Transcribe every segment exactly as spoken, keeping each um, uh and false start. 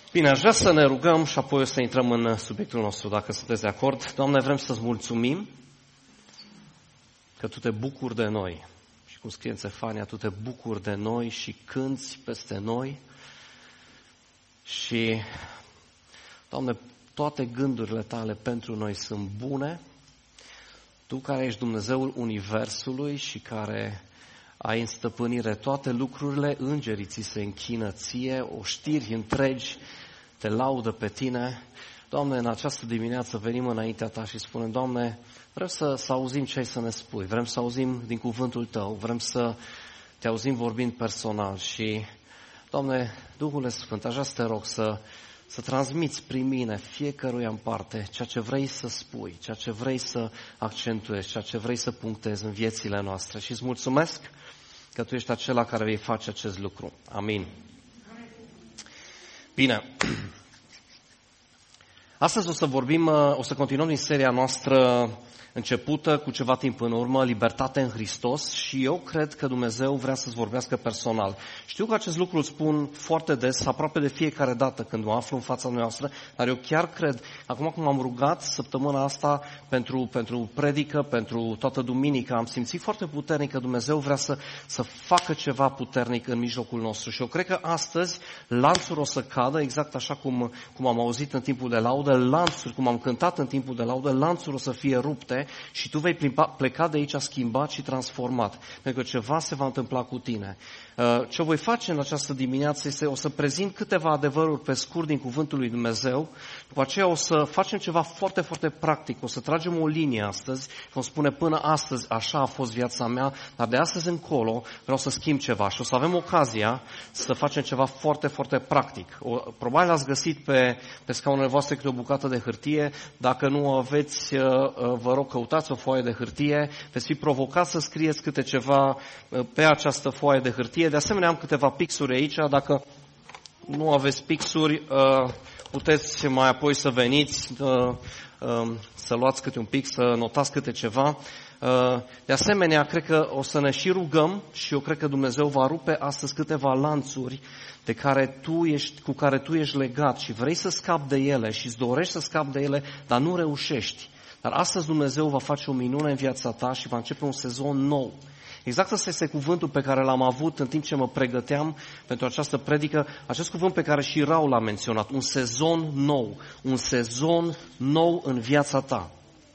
Bine, aș vrea să ne rugăm și apoi o să intrăm în subiectul nostru, dacă sunteți de acord. Doamne, vrem să-ți mulțumim că Tu te bucuri de noi. Și cum scrie în Sefania, Tu te bucuri de noi și cânți peste noi. Și, Doamne, toate gândurile Tale pentru noi sunt bune. Tu care ești Dumnezeul Universului și care ai în stăpânire toate lucrurile, îngerii ți se închină ție, oștiri întregi te laudă pe tine. Doamne, în această dimineață venim înaintea Ta și spunem, Doamne, vrem să, să auzim ce ai să ne spui, vrem să auzim din cuvântul Tău, vrem să Te auzim vorbind personal și, Doamne, Duhule Sfânt, aș vrea să Te rog să, să transmiți prin mine fiecăruia în parte ceea ce vrei să spui, ceea ce vrei să accentuezi, ceea ce vrei să punctezi în viețile noastre și îți mulțumesc că Tu ești acela care vei face acest lucru. Amin. Bine. Astăzi o să vorbim, o să continuăm din seria noastră începută cu ceva timp în urmă, Libertate în Hristos, și eu cred că Dumnezeu vrea să-ți vorbească personal. Știu că acest lucru îl spun foarte des, aproape de fiecare dată când mă aflu în fața noastră, dar eu chiar cred, acum cum am rugat săptămâna asta pentru, pentru predică, pentru toată duminica, am simțit foarte puternic că Dumnezeu vrea să, să facă ceva puternic în mijlocul nostru. Și eu cred că astăzi lanțuri o să cadă, exact așa cum, cum am auzit în timpul de laudă, lanțuri, cum am cântat în timpul de laudă, lanțuri o să fie rupte și tu vei pleca de aici schimbat și transformat, pentru că ceva se va întâmpla cu tine. Ce voi face în această dimineață este o să prezint câteva adevăruri pe scurt din Cuvântul lui Dumnezeu, după aceea o să facem ceva foarte, foarte practic, o să tragem o linie astăzi, vom spune până astăzi așa a fost viața mea, dar de astăzi încolo vreau să schimb ceva și o să avem ocazia să facem ceva foarte, foarte practic. O, probabil ați găsit pe, pe scaunele voastre câte o bucată de hârtie, dacă nu o aveți, vă rog, căutați o foaie de hârtie, veți fi provocați să scrieți câte ceva pe această foaie de hârtie. De asemenea, am câteva pixuri aici, dacă nu aveți pixuri, puteți mai apoi să veniți, să luați câte un pix, să notați câte ceva. De asemenea, cred că o să ne și rugăm și eu cred că Dumnezeu va rupe astăzi câteva lanțuri de care tu ești, cu care tu ești legat și vrei să scapi de ele și îți dorești să scapi de ele, dar nu reușești. Dar astăzi Dumnezeu va face o minune în viața ta și va începe un sezon nou. Exact ăsta este cuvântul pe care l-am avut în timp ce mă pregăteam pentru această predică, acest cuvânt pe care și Raul l-a menționat, un sezon nou, un sezon nou în viața ta.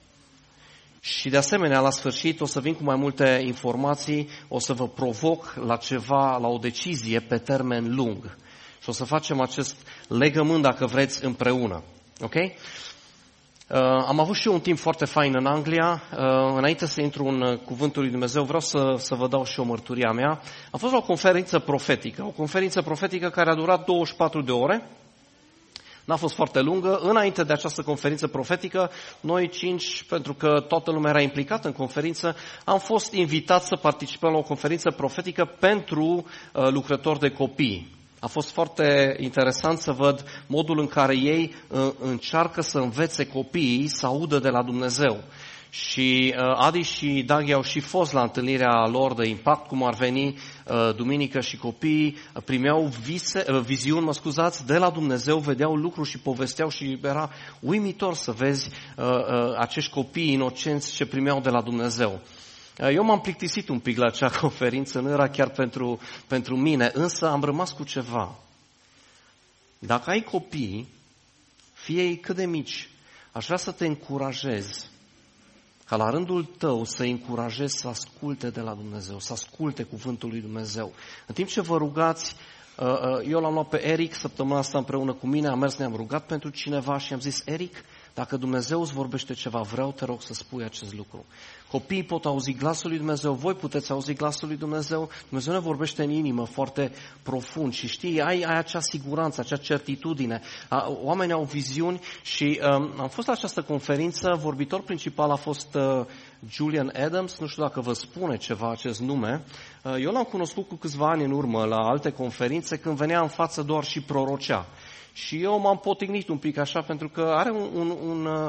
Și de asemenea, la sfârșit, o să vin cu mai multe informații, o să vă provoc la ceva, la o decizie pe termen lung. Și o să facem acest legământ, dacă vreți, împreună. Ok? Uh, am avut și eu un timp foarte fain în Anglia. Uh, înainte să intru în uh, Cuvântul lui Dumnezeu, vreau să, să vă dau și o mărturia mea. Am fost la o conferință profetică, o conferință profetică care a durat douăzeci și patru de ore. N-a fost foarte lungă. Înainte de această conferință profetică, noi cinci, pentru că toată lumea era implicată în conferință, am fost invitați să participăm la o conferință profetică pentru uh, lucrători de copii. A fost foarte interesant să văd modul în care ei uh, încearcă să învețe copiii să audă de la Dumnezeu. Și uh, Adi și Daghi au și fost la întâlnirea lor de impact, cum ar veni uh, duminică, și copiii primeau vise, uh, viziuni, mă scuzați, de la Dumnezeu, vedeau lucruri și povesteau și era uimitor să vezi uh, uh, acești copii inocenți ce primeau de la Dumnezeu. Eu m-am plictisit un pic la acea conferință, nu era chiar pentru, pentru mine, însă am rămas cu ceva. Dacă ai copii, fie ei cât de mici, aș vrea să te încurajez, ca la rândul tău să-i încurajezi să asculte de la Dumnezeu, să asculte cuvântul lui Dumnezeu. În timp ce vă rugați, eu l-am luat pe Eric săptămâna asta împreună cu mine, am mers, ne-am rugat pentru cineva și am zis, Eric, dacă Dumnezeu îți vorbește ceva, vreau, te rog să spui acest lucru. Copiii pot auzi glasul lui Dumnezeu, voi puteți auzi glasul lui Dumnezeu. Dumnezeu ne vorbește în inimă foarte profund și știi, ai, ai acea siguranță, acea certitudine. Oamenii au viziuni și um, am fost la această conferință, vorbitor principal a fost uh, Julian Adams, nu știu dacă vă spune ceva acest nume. Uh, eu l-am cunoscut cu câțiva ani în urmă la alte conferințe când venea în față doar și prorocea. Și eu m-am potignit un pic așa pentru că are un, un, un,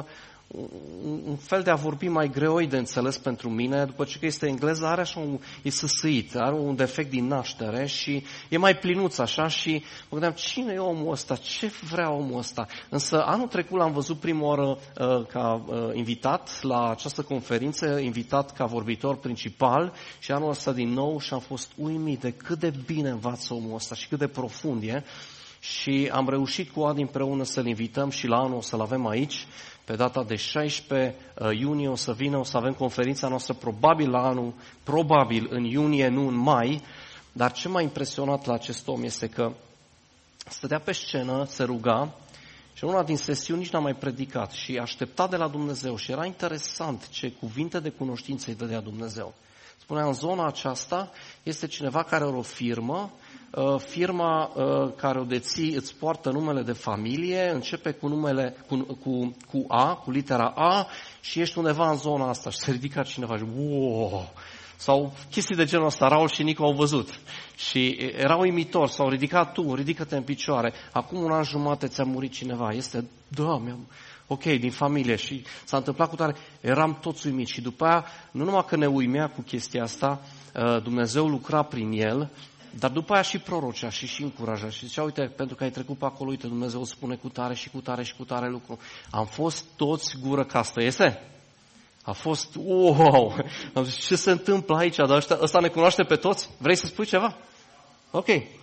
un fel de a vorbi mai greoi de înțeles pentru mine, după ce că este engleză, are așa un, e săsăit, are un defect din naștere și e mai plinuț așa și mă gândeam, cine e omul ăsta, ce vrea omul ăsta? Însă anul trecut l-am văzut prima oară uh, ca uh, invitat la această conferință, invitat ca vorbitor principal și anul ăsta din nou și am fost uimit de cât de bine învață omul ăsta și cât de profund e. Și am reușit cu Adi împreună să-l invităm și la anul o să-l avem aici. Pe data de șaisprezece iunie o să vină, o să avem conferința noastră probabil la anul, probabil în iunie, nu în mai. Dar ce m-a impresionat la acest om este că stătea pe scenă, se ruga și în una din sesiuni nici n-a mai predicat și aștepta de la Dumnezeu și era interesant ce cuvinte de cunoștință îi dădea Dumnezeu. Spunea, în zona aceasta este cineva care are o firmă, firma care o deții îți poartă numele de familie, începe cu numele cu, cu, cu A, cu litera A și ești undeva în zona asta și se ridică cineva și wow! Sau chestii de genul ăsta, Raul și Nico au văzut și erau uimitori, s-au ridicat tu, ridică-te în picioare, acum un an jumate ți-a murit cineva, este, da, mi-am... ok, din familie și s-a întâmplat cu tare, eram toți uimiți și după aia, nu numai că ne uimea cu chestia asta, Dumnezeu lucra prin el, dar după aia și prorocea și și încuraja și zicea, uite, pentru că ai trecut pe acolo, uite, Dumnezeu îți spune cu tare și cu tare și cu tare lucru. Am fost toți gură castă, este? A fost, wow! Am zis, ce se întâmplă aici? Dar ăsta, ăsta ne cunoaște pe toți? Vrei să spui ceva? Ok.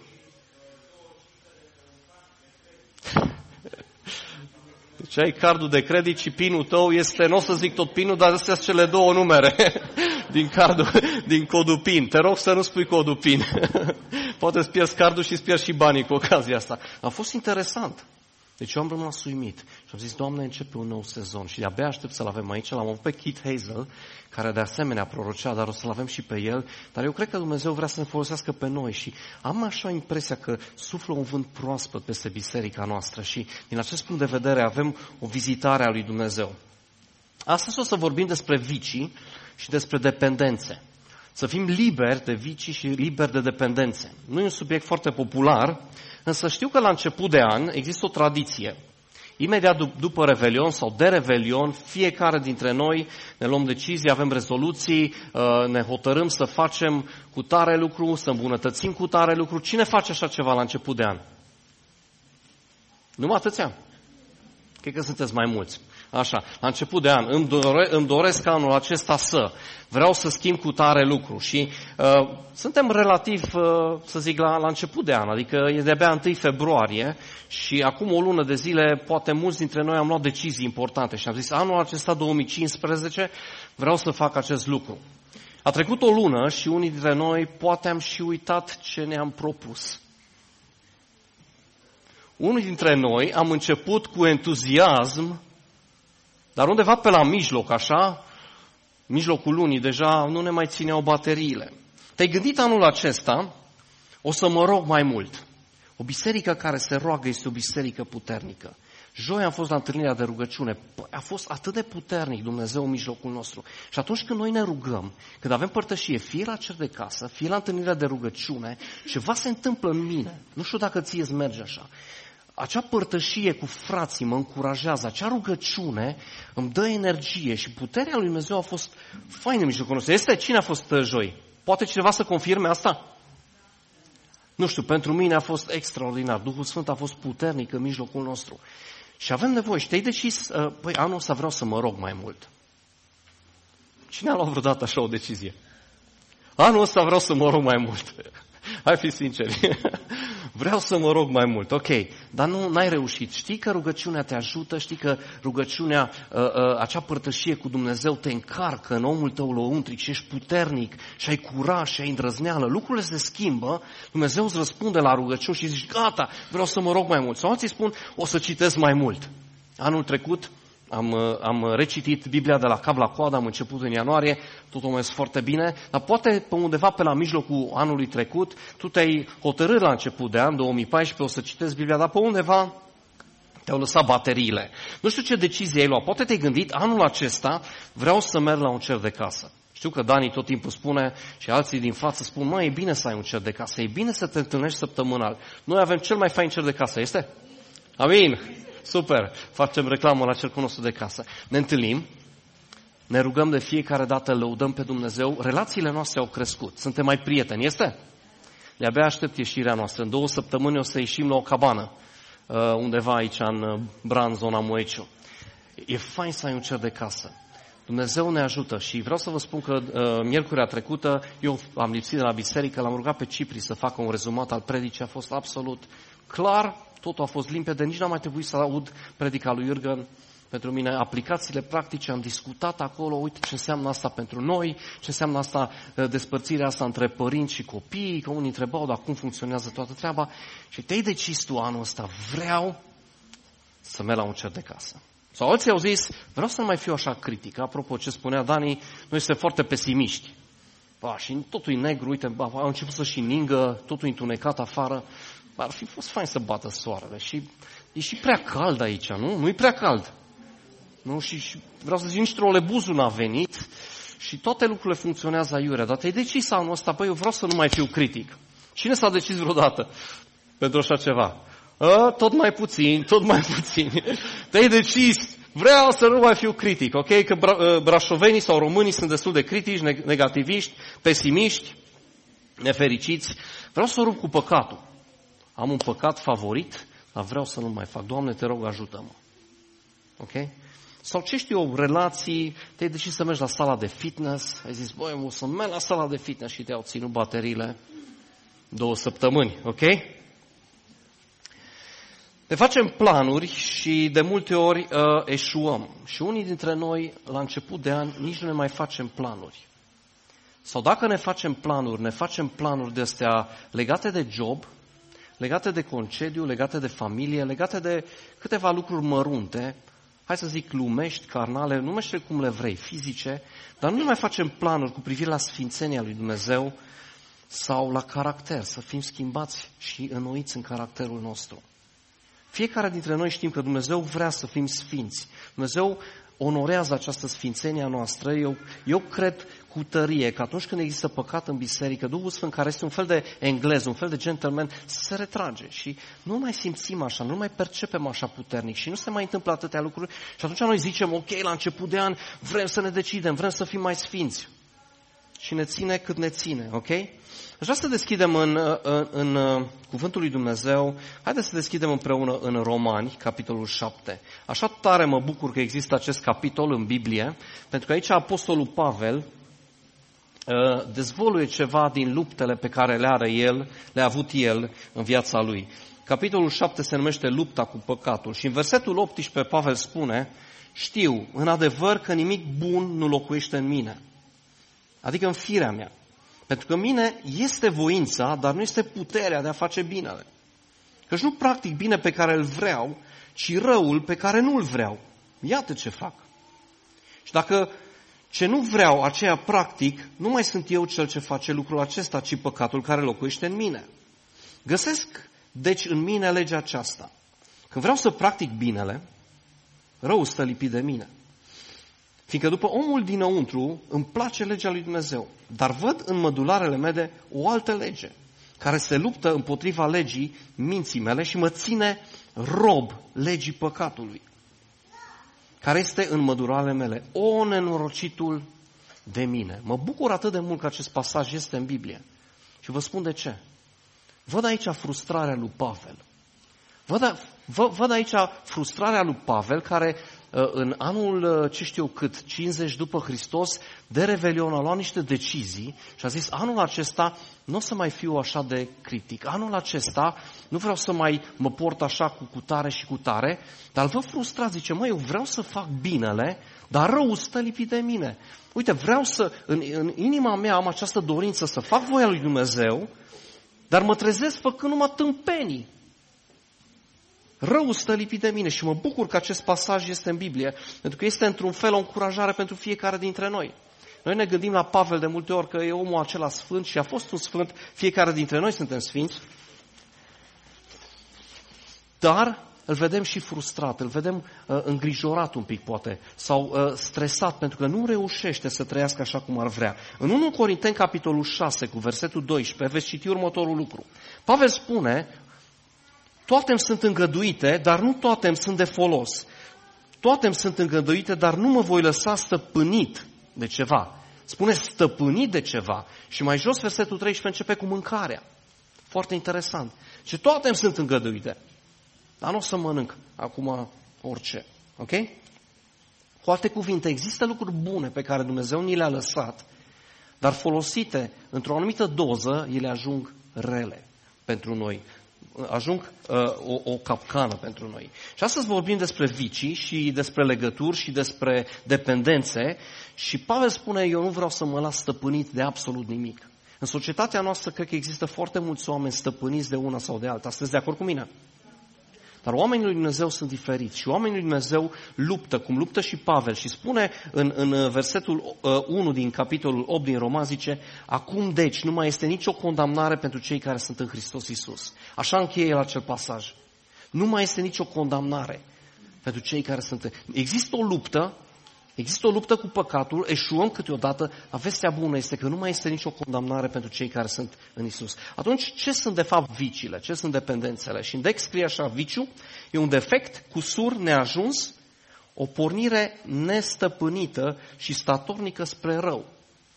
Deci ai cardul de credit și pinul tău este, nu o să zic tot pinul, dar astea sunt cele două numere din cardul, din codul PIN. Te rog să nu spui codul PIN. Poate îți pierzi cardul și îți pierzi și banii cu ocazia asta. A fost interesant. Deci eu am rămas uimit și am zis, Doamne, începe un nou sezon și de-abia aștept să-l avem aici. L-am avut pe Keith Hazel, care de asemenea prorocea, dar o să-l avem și pe el. Dar eu cred că Dumnezeu vrea să ne folosească pe noi și am așa impresia că suflă un vânt proaspăt peste biserica noastră și din acest punct de vedere avem o vizitare a lui Dumnezeu. Astăzi o să vorbim despre vicii și despre dependențe. Să fim liberi de vicii și liberi de dependențe. Nu e un subiect foarte popular, însă știu că la început de an există o tradiție. Imediat dup- după Revelion sau de Revelion, fiecare dintre noi ne luăm decizii, avem rezoluții, ne hotărâm să facem cu tare lucru, să îmbunătățim cu tare lucru. Cine face așa ceva la început de an? Numai atâția? Cred că sunteți mai mulți. Așa, la început de an, îmi, dore, îmi doresc anul acesta să, vreau să schimb cu tare lucru și uh, suntem relativ, uh, să zic, la, la început de an, adică e de-abia întâi februarie și acum o lună de zile, poate mulți dintre noi am luat decizii importante și am zis, anul acesta două mii cincisprezece vreau să fac acest lucru. A trecut o lună și unii dintre noi poate am și uitat ce ne-am propus. Unii dintre noi am început cu entuziasm, dar undeva pe la mijloc, așa, mijlocul lunii, deja nu ne mai țineau bateriile. Te-ai gândit anul acesta, o să mă rog mai mult. O biserică care se roagă este o biserică puternică. Joi am fost la întâlnirea de rugăciune. A fost atât de puternic Dumnezeu în mijlocul nostru. Și atunci când noi ne rugăm, când avem părtășie, fie la cer de casă, fie la întâlnirea de rugăciune, ceva se întâmplă în mine. Nu știu dacă ție îți merge așa. Acea părtășie cu frații mă încurajează, acea rugăciune îmi dă energie și puterea lui Dumnezeu a fost faină în mijlocul nostru. Este cine a fost joi? Poate cineva să confirme asta? Nu știu, pentru mine a fost extraordinar. Duhul Sfânt a fost puternic în mijlocul nostru. Și avem nevoie. Și te-ai decis, păi anul ăsta vreau să mă rog mai mult. Cine a luat vreodată așa o decizie? Anul ăsta vreau să mă rog mai mult. Hai fi sinceri. Vreau să mă rog mai mult, ok, dar nu n-ai reușit. Știi că rugăciunea te ajută, știi că rugăciunea, uh, uh, acea părtășie cu Dumnezeu te încarcă în omul tău lăuntric și ești puternic și ai curaj și ai îndrăzneală. Lucrurile se schimbă, Dumnezeu îți răspunde la rugăciuni și zici, gata, vreau să mă rog mai mult. Sau alții spun, o să citesc mai mult. Anul trecut am, am recitit Biblia de la cap la coadă, am început în ianuarie, totul mers foarte bine, dar poate pe undeva pe la mijlocul anului trecut, tu te-ai hotărât la început de an, două mii paisprezece, o să citesc Biblia, dar pe undeva te-au lăsat bateriile. Nu știu ce decizie ai luat, poate te-ai gândit, anul acesta vreau să merg la un cer de casă. Știu că Dani tot timpul spune și alții din față spun, mă, e bine să ai un cer de casă, e bine să te întâlnești săptămânal. Noi avem cel mai fain cer de casă, este? Amin! super, facem reclamă la cercul nostru de casă. Ne întâlnim, ne rugăm de fiecare dată, lăudăm pe Dumnezeu, relațiile noastre au crescut, suntem mai prieteni, este? De-abia aștept ieșirea noastră. În două săptămâni o să ieșim la o cabană, undeva aici în Bran, zona Moeciu. E fain să ai un cer de casă. Dumnezeu ne ajută și vreau să vă spun că uh, miercurea trecută eu am lipsit de la biserică, l-am rugat pe Cipri să facă un rezumat al predicii, a fost absolut clar, totul a fost limpede, nici n-am mai trebuit să aud predica lui Jürgen. Pentru mine, aplicațiile practice, am discutat acolo, uite ce înseamnă asta pentru noi, ce înseamnă asta, despărțirea asta între părinți și copii, că unii întrebau, dar cum funcționează toată treaba. Și te-ai decis tu anul ăsta, vreau să merg la un cer de casă. Sau alții au zis, vreau să nu mai fiu așa critic. Apropo, ce spunea Dani, noi suntem foarte pesimiști. Ba, și totul e negru, uite, ba, au început să și ningă, totul e întunecat afară. Ar fi fost fain să bată soarele. Și e și prea cald aici, nu? Nu e prea cald. Nu? Și, și vreau să zic, nici trolebuzul n-a venit și toate lucrurile funcționează aiurea. Dar te-ai decis anul ăsta, băi, eu vreau să nu mai fiu critic. Cine s-a decis vreodată pentru așa ceva? A, tot mai puțin, tot mai puțin. Te-ai decis, vreau să nu mai fiu critic, ok? Că bra- brașovenii sau românii sunt destul de critici, negativiști, pesimiști, nefericiți. Vreau să rup cu păcatul. Am un păcat favorit, dar vreau să nu mai fac. Doamne, te rog, ajută-mă. Ok? Sau ce știu eu, relații, te-ai decis să mergi la sala de fitness, ai zis, băi, o să merg la sala de fitness și te-au ținut bateriile două săptămâni, ok? Ne facem planuri și de multe ori uh, eșuăm. Și unii dintre noi, la început de an, nici nu ne mai facem planuri. Sau dacă ne facem planuri, ne facem planuri de astea legate de job, legate de concediu, legate de familie, legate de câteva lucruri mărunte, hai să zic lumești, carnale, numește cum le vrei, fizice, dar nu ne mai facem planuri cu privire la sfințenia lui Dumnezeu sau la caracter, să fim schimbați și înnoiți în caracterul nostru. Fiecare dintre noi știm că Dumnezeu vrea să fim sfinți. Dumnezeu onorează această sfințenie a noastră. Eu, eu cred cu tărie că atunci când există păcat în biserică, Duhul Sfânt, care este un fel de englez, un fel de gentleman, se retrage și nu mai simțim așa, nu mai percepem așa puternic și nu se mai întâmplă atâtea lucruri și atunci noi zicem, ok, la început de an vrem să ne decidem, vrem să fim mai sfinți. Și ne ține cât ne ține, ok? Aș vrea să deschidem în, în, în Cuvântul lui Dumnezeu. Haideți să deschidem împreună în Romani, capitolul șapte. Așa tare mă bucur că există acest capitol în Biblie, pentru că aici Apostolul Pavel dezvăluie ceva din luptele pe care le are el, le-a avut el în viața lui. Capitolul șapte se numește Lupta cu păcatul și în versetul optsprezece Pavel spune, știu, în adevăr că nimic bun nu locuiește în mine, adică în firea mea. Pentru că în mine este voința, dar nu este puterea de a face binele. Căci nu practic bine pe care îl vreau, ci răul pe care nu îl vreau. Iată ce fac. Și dacă ce nu vreau, aceea practic, nu mai sunt eu cel ce face lucrul acesta, ci păcatul care locuiește în mine. Găsesc, deci, în mine legea aceasta. Când vreau să practic binele, răul stă lipit de mine. Fiindcă după omul dinăuntru îmi place legea lui Dumnezeu, dar văd în mădularele mele o altă lege, care se luptă împotriva legii minții mele și mă ține rob legii păcatului, care este în mădularele mele. O, nenorocitul de mine! Mă bucur atât de mult că acest pasaj este în Biblie. Și vă spun de ce. Văd aici frustrarea lui Pavel. Văd, vă, văd aici frustrarea lui Pavel, care în anul, ce știu eu cât, cincizeci după Hristos, de Revelion a luat niște decizii și a zis, anul acesta nu o să mai fiu așa de critic. Anul acesta nu vreau să mai mă port așa cu cutare și cutare, dar vă frustrați, zice, măi, eu vreau să fac binele, dar răul stă lipit de mine. Uite, vreau să, în, în inima mea am această dorință să fac voia lui Dumnezeu, dar mă trezesc făcând numai tâmpenii. Răul stă lipit de mine și mă bucur că acest pasaj este în Biblie, pentru că este într-un fel o încurajare pentru fiecare dintre noi. Noi ne gândim la Pavel de multe ori că e omul acela sfânt și a fost un sfânt, fiecare dintre noi suntem sfinți, dar îl vedem și frustrat, îl vedem uh, îngrijorat un pic poate, sau uh, stresat pentru că nu reușește să trăiască așa cum ar vrea. În întâi Corinteni, capitolul șase, cu versetul doisprezece, veți citi următorul lucru. Pavel spune Toate îmi sunt îngăduite, dar nu toate îmi sunt de folos. Toate îmi sunt îngăduite, dar nu mă voi lăsa stăpânit de ceva. Spune stăpânit de ceva. Și mai jos, versetul treisprezece, începe cu mâncarea. Foarte interesant. Și toate îmi sunt îngăduite. Dar nu o să mănânc acum orice. Ok? Cu alte cuvinte, există lucruri bune pe care Dumnezeu ni le-a lăsat, dar folosite într-o anumită doză, ele ajung rele pentru noi. Ajung uh, o, o capcană pentru noi. Și astăzi vorbim despre vicii și despre legături și despre dependențe și Pavel spune, eu nu vreau să mă las stăpânit de absolut nimic. În societatea noastră cred că există foarte mulți oameni stăpâniți de una sau de alta. Sunteți de acord cu mine? Dar oamenii lui Dumnezeu sunt diferiți și oamenii lui Dumnezeu luptă, cum luptă și Pavel. Și spune în, în versetul unu din capitolul opt din Roman, zice, acum deci nu mai este nicio condamnare pentru cei care sunt în Hristos Iisus. Așa încheie el acel pasaj. Nu mai este nicio condamnare pentru cei care sunt în... Există o luptă, există o luptă cu păcatul, eșuăm câteodată, dar vestea bună este că nu mai este nicio condamnare pentru cei care sunt în Iisus. Atunci, ce sunt de fapt viciile? Ce sunt dependențele? Și în Dex scrie așa, viciu e un defect, cusur neajuns, o pornire nestăpânită și statornică spre rău.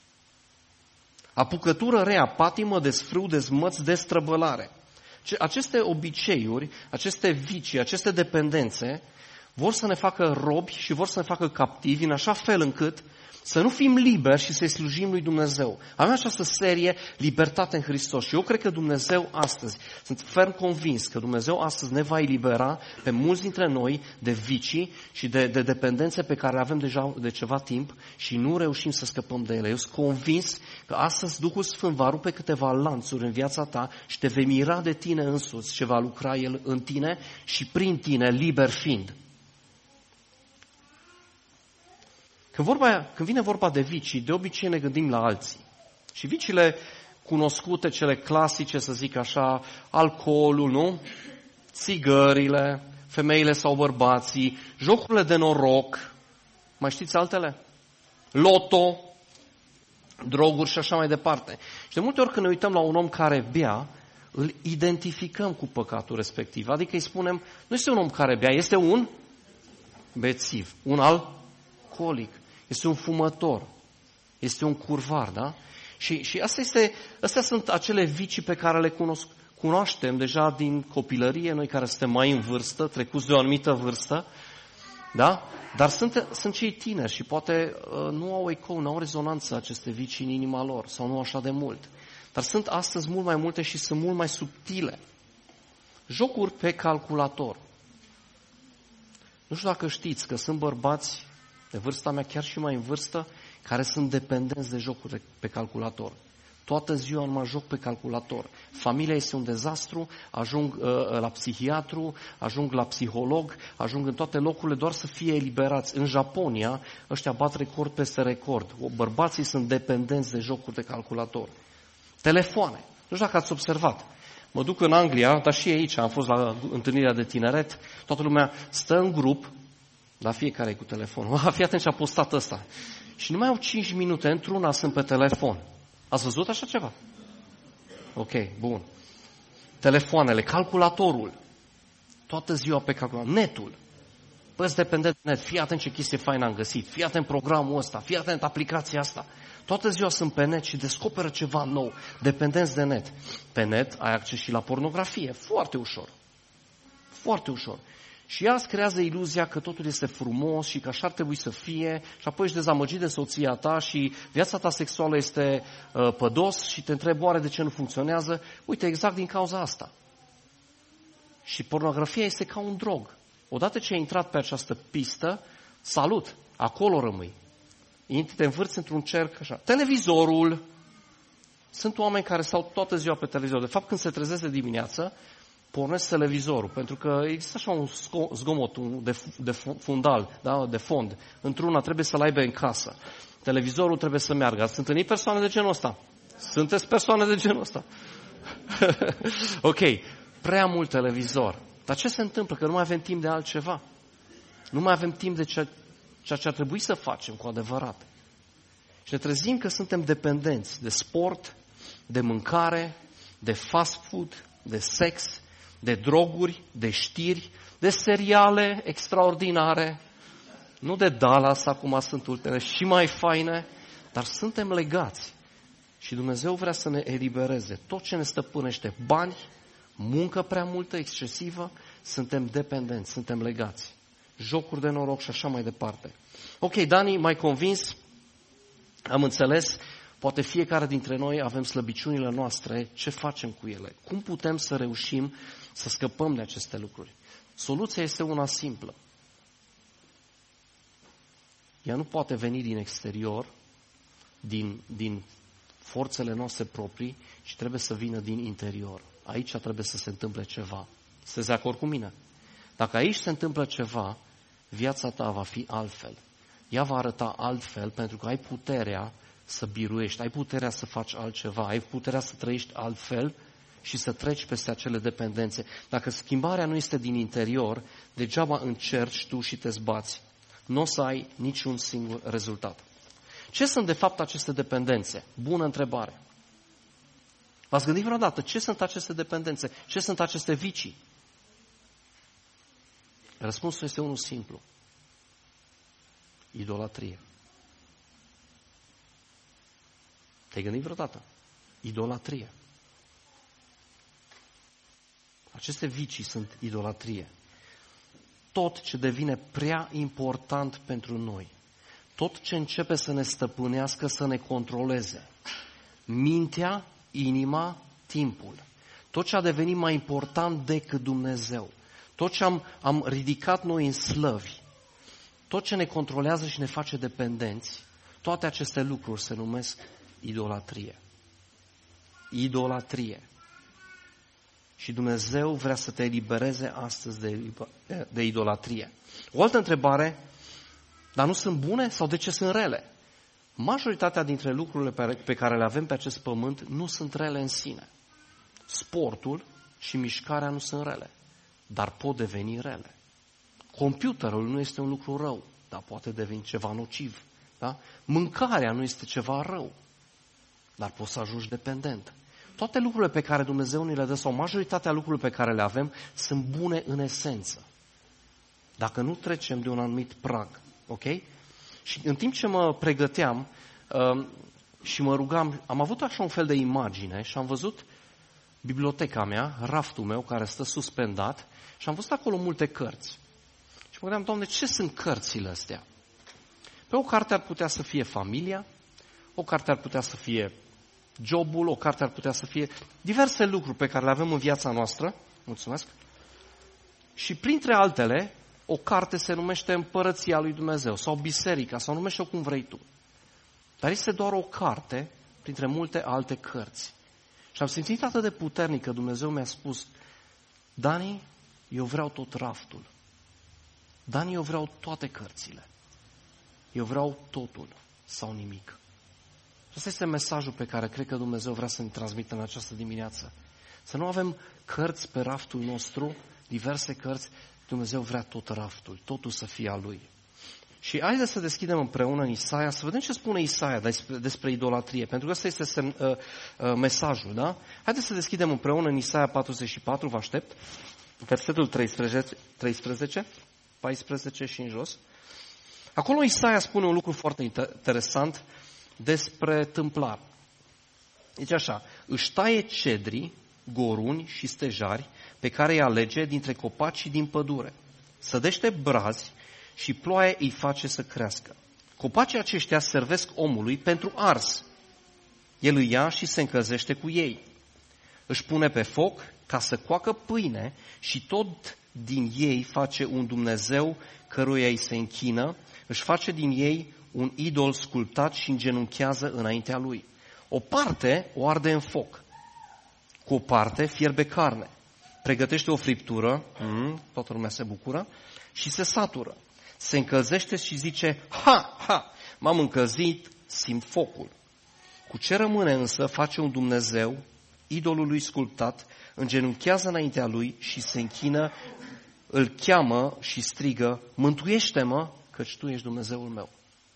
Apucătură rea, patimă, desfrâu, dezmăț, destrăbălare. Aceste obiceiuri, aceste vicii, aceste dependențe vor să ne facă robi și vor să ne facă captivi în așa fel încât să nu fim liberi și să-i slujim lui Dumnezeu. Avem această serie Libertate în Hristos și eu cred că Dumnezeu astăzi, sunt ferm convins că Dumnezeu astăzi ne va elibera pe mulți dintre noi de vicii și de, de dependențe pe care le avem deja de ceva timp și nu reușim să scăpăm de ele. Eu sunt convins că astăzi Duhul Sfânt va rupe câteva lanțuri în viața ta și te vei mira de tine însuți ce va lucra El în tine și prin tine, liber fiind. Când, vorba, când vine vorba de vicii, de obicei ne gândim la alții. Și viciile cunoscute, cele clasice, să zic așa, alcoolul, nu? Țigările, femeile sau bărbații, jocurile de noroc, mai știți altele? Loto, droguri și așa mai departe. Și de multe ori când ne uităm la un om care bea, îl identificăm cu păcatul respectiv. Adică îi spunem, nu este un om care bea, este un bețiv, un alcoolic. Este un fumător, este un curvar, da? Și, și asta este, astea sunt acele vicii pe care le cunosc, cunoaștem deja din copilărie, noi care suntem mai în vârstă, trecuți de o anumită vârstă, da? Dar sunt, sunt cei tineri și poate uh, nu au ecou, nu au rezonanță aceste vicii în inima lor, sau nu așa de mult. Dar sunt astăzi mult mai multe și sunt mult mai subtile. Jocuri pe calculator. Nu știu dacă știți că sunt bărbați de vârsta mea, chiar și mai în vârstă, care sunt dependenți de jocuri pe calculator. Toată ziua numai joc pe calculator. Familia este un dezastru, ajung uh, la psihiatru, ajung la psiholog, ajung în toate locurile doar să fie eliberați. În Japonia, ăștia bat record peste record. Bărbații sunt dependenți de jocuri de calculator. Telefoane. Nu știu dacă ați observat. Mă duc în Anglia, dar și aici am fost la întâlnirea de tineret, toată lumea stă în grup, la fiecare cu telefonul. Fii atent ce a postat ăsta. Și nu mai au cinci minute, într-una sunt pe telefon. Ați văzut așa ceva? Ok, bun. Telefoanele, calculatorul. Toată ziua pe calculator. Netul. Păi dependent de net. Fii atent ce chestie faină am găsit. Fii atent programul ăsta. Fii atent aplicația asta. Toată ziua sunt pe net și descoperă ceva nou. Dependenți de net. Pe net ai acces și la pornografie. Foarte ușor. Foarte ușor. Și ea îți creează iluzia că totul este frumos și că așa ar trebui să fie și apoi ești dezamăgit de soția ta și viața ta sexuală este uh, pădos și te întrebi oare de ce nu funcționează. Uite, exact din cauza asta. Și pornografia este ca un drog. Odată ce ai intrat pe această pistă, salut, acolo rămâi. Te învârți într-un cerc așa. Televizorul. Sunt oameni care stau toată ziua pe televizor. De fapt, când se trezesc de dimineață, pornesc televizorul, pentru că există așa un zgomot de, de fundal, da, de fond. Într-una trebuie să-l aibă în casă. Televizorul trebuie să meargă. Ați întâlnit persoane de genul ăsta? Sunteți persoane de genul ăsta? Ok, prea mult televizor. Dar ce se întâmplă? Că nu mai avem timp de altceva. Nu mai avem timp de ceea ce ar trebui să facem cu adevărat. Și ne trezim că suntem dependenți de sport, de mâncare, de fast food, de sex, de droguri, de știri, de seriale extraordinare, nu de Dallas, acum sunt ultele și mai faine, dar suntem legați. Și Dumnezeu vrea să ne elibereze. Tot ce ne stăpânește, bani, muncă prea multă, excesivă, suntem dependenți, suntem legați. Jocuri de noroc și așa mai departe. Ok, Dani, m-ai convins, am înțeles, poate fiecare dintre noi avem slăbiciunile noastre, ce facem cu ele? Cum putem să reușim să scăpăm de aceste lucruri? Soluția este una simplă. Ea nu poate veni din exterior, din, din forțele noastre proprii, ci trebuie să vină din interior. Aici trebuie să se întâmple ceva. Sunteți de acord cu mine? Dacă aici se întâmplă ceva, viața ta va fi altfel. Ea va arăta altfel pentru că ai puterea să biruiești, ai puterea să faci altceva, ai puterea să trăiești altfel și să treci peste acele dependențe. Dacă schimbarea nu este din interior, degeaba încerci tu și te zbați. Nu o să ai niciun singur rezultat. Ce sunt de fapt aceste dependențe? Bună întrebare. V-ați gândit vreodată ce sunt aceste dependențe? Ce sunt aceste vicii? Răspunsul este unul simplu. Idolatrie. Te-ai gândit vreodată? Idolatrie. Aceste vicii sunt idolatrie. Tot ce devine prea important pentru noi, tot ce începe să ne stăpânească, să ne controleze, mintea, inima, timpul, tot ce a devenit mai important decât Dumnezeu, tot ce am, am ridicat noi în slăvi, tot ce ne controlează și ne face dependenți, toate aceste lucruri se numesc idolatrie. Idolatrie. Și Dumnezeu vrea să te elibereze astăzi de, de idolatrie. O altă întrebare, dar nu sunt bune sau de ce sunt rele? Majoritatea dintre lucrurile pe, pe care le avem pe acest pământ nu sunt rele în sine. Sportul și mișcarea nu sunt rele, dar pot deveni rele. Computerul nu este un lucru rău, dar poate deveni ceva nociv. Da? Mâncarea nu este ceva rău, dar poți să ajungi dependent. Toate lucrurile pe care Dumnezeu ni le dă, sau majoritatea lucrurilor pe care le avem, sunt bune în esență. Dacă nu trecem de un anumit prag. Ok? Și în timp ce mă pregăteam uh, și mă rugam, am avut așa un fel de imagine și am văzut biblioteca mea, raftul meu care stă suspendat și am văzut acolo multe cărți. Și mă gândeam, Doamne, ce sunt cărțile astea? Pe o carte ar putea să fie familia, o carte ar putea să fie jobul, o carte ar putea să fie diverse lucruri pe care le avem în viața noastră. Mulțumesc. Și printre altele, o carte se numește Împărăția lui Dumnezeu sau Biserica, sau numește-o cum vrei tu. Dar este doar o carte printre multe alte cărți. Și am simțit atât de puternic că Dumnezeu mi-a spus, Dani, eu vreau tot raftul. Dani, eu vreau toate cărțile. Eu vreau totul sau nimic. Asta este mesajul pe care cred că Dumnezeu vrea să ne transmită în această dimineață. Să nu avem cărți pe raftul nostru, diverse cărți, Dumnezeu vrea tot raftul, totul să fie al Lui. Și haideți să deschidem împreună în Isaia, să vedem ce spune Isaia despre, despre idolatrie, pentru că ăsta este semn, uh, uh, mesajul, da? Haideți să deschidem împreună în Isaia patruzeci și patru, vă aștept, versetul treisprezece, treisprezece, paisprezece și în jos. Acolo Isaia spune un lucru foarte interesant despre tâmplar. Deci așa, își taie cedrii, goruni și stejari pe care îi alege dintre copacii din pădure. Sădește brazi și ploaia îi face să crească. Copacii aceștia servesc omului pentru ars. El îi ia și se încălzește cu ei. Își pune pe foc ca să coacă pâine și tot din ei face un Dumnezeu căruia îi se închină, își face din ei un idol sculptat și îngenunchează înaintea lui. O parte o arde în foc, cu o parte fierbe carne. Pregătește o friptură, mm, toată lumea se bucură, și se satură. Se încălzește și zice, ha, ha, m-am încălzit, simt focul. Cu ce rămâne însă face un Dumnezeu, idolul lui sculptat, îngenunchează înaintea lui și se închină, îl cheamă și strigă, mântuiește-mă, căci tu ești Dumnezeul meu.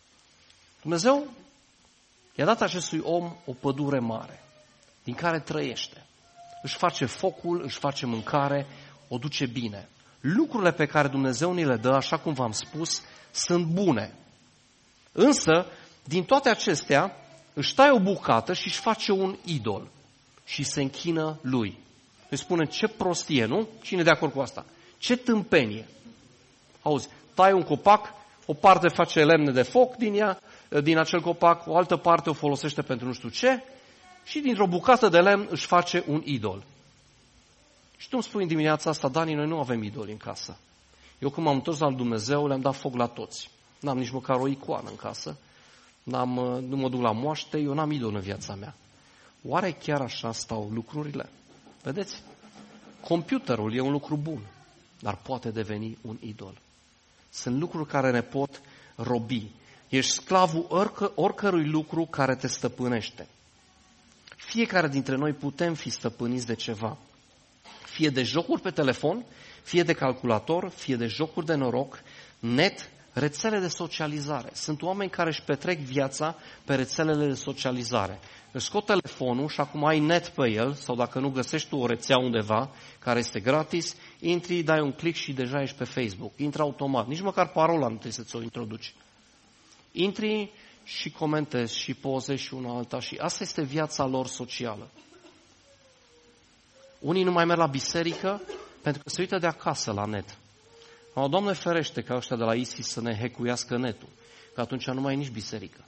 Dumnezeu i-a dat acestui om o pădure mare, din care trăiește. își face focul, își face mâncare, o duce bine. Lucrurile pe care Dumnezeu ni le dă, așa cum v-am spus, sunt bune. Însă, din toate acestea, își taie o bucată și își face un idol și se închină lui. Îi spune, ce prostie, nu? Cine e de acord cu asta? Ce tâmpenie! Auzi, tai un copac, o parte face lemne de foc din ea, din acel copac, o altă parte o folosește pentru nu știu ce și dintr-o bucată de lemn își face un idol. Și tu îmi spui în dimineața asta, Dani, noi nu avem idoli în casă. Eu când m-am întors la Dumnezeu, le-am dat foc la toți. N-am nici măcar o icoană în casă, n-am, nu mă duc la moaște, eu n-am idol în viața mea. Oare chiar așa stau lucrurile? Vedeți? Computerul e un lucru bun, dar poate deveni un idol. Sunt lucruri care ne pot robi. Ești sclavul orică, oricărui lucru care te stăpânește. Fiecare dintre noi putem fi stăpâniți de ceva. Fie de jocuri pe telefon, fie de calculator, fie de jocuri de noroc, net, rețele de socializare. Sunt oameni care își petrec viața pe rețelele de socializare. Își scot telefonul și acum ai net pe el, sau dacă nu găsești tu o rețea undeva care este gratis, intri, dai un click și deja ești pe Facebook. Intră automat. Nici măcar parola nu trebuie să ți-o introduci. Intri și comentezi și pozezi și una alta și asta este viața lor socială. Unii nu mai merg la biserică pentru că se uită de acasă la net. O, Doamne ferește ca ăștia de la ISIS să ne hackuiască netul, că atunci nu mai e nici biserică.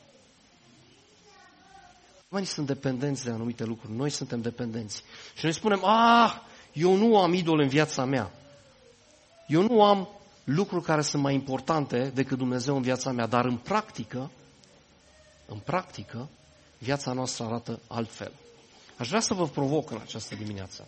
Oamenii sunt dependenți de anumite lucruri, noi suntem dependenți. Și noi spunem, ah, eu nu am idol în viața mea. Eu nu am lucruri care sunt mai importante decât Dumnezeu în viața mea, dar în practică, în practică, viața noastră arată altfel. Aș vrea să vă provoc în această dimineață.